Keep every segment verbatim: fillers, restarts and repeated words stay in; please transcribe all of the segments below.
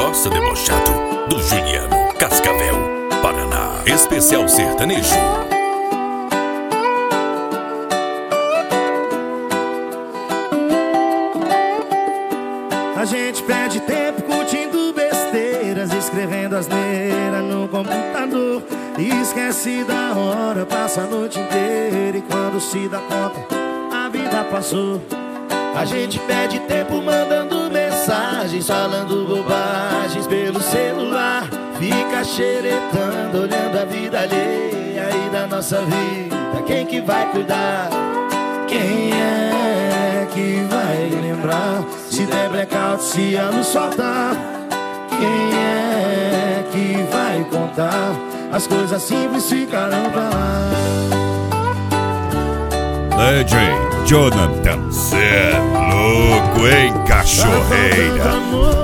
Roça Debochado, do Juliano, Cascavel, Paraná. Especial sertanejo. A gente perde tempo curtindo besteiras, escrevendo asneira no computador. E esquece da hora, passa a noite inteira e quando se dá conta, a vida passou. A gente perde tempo mandando mensagens, falando bobagens pelo celular. Fica xeretando, olhando a vida alheia e da nossa vida. Quem que vai cuidar? Quem é que vai lembrar? Se der blackout, se a luz faltar, quem é que vai contar? As coisas simples ficarão pra lá. Legend Jonathan, cê é louco, hein, cachorreira?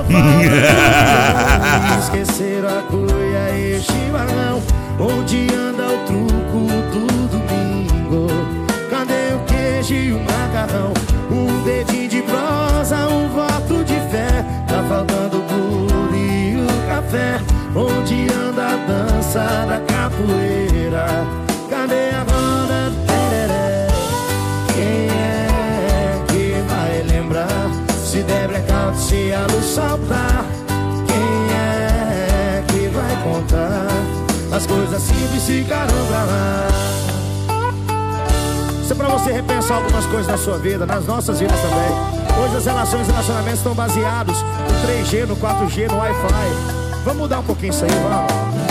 Esqueceram a cuia e chimarrão. Onde anda o truco do domingo? Cadê o queijo e o macarrão? Um dedinho de prosa, um voto de fé. Tá faltando o bolo e o café. Onde anda a dança da capoeira? Cadê a roda do tereré? Quem é que vai lembrar? Se der blackout, se a luz saltar, quem é que vai contar? As coisas simples ficarão pra lá. Isso é pra você repensar algumas coisas na sua vida, nas nossas vidas também. Hoje as relações e relacionamentos estão baseados no três G, no quatro G, no Wi-Fi. Vamos mudar um pouquinho isso aí, vamos.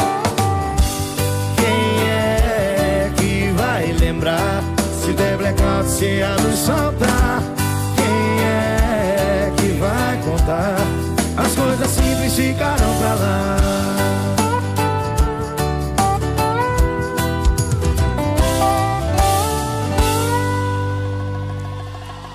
Quem é que vai lembrar? Se der blackout, se a luz saltar, quem é que vai contar? As coisas simples ficarão pra lá.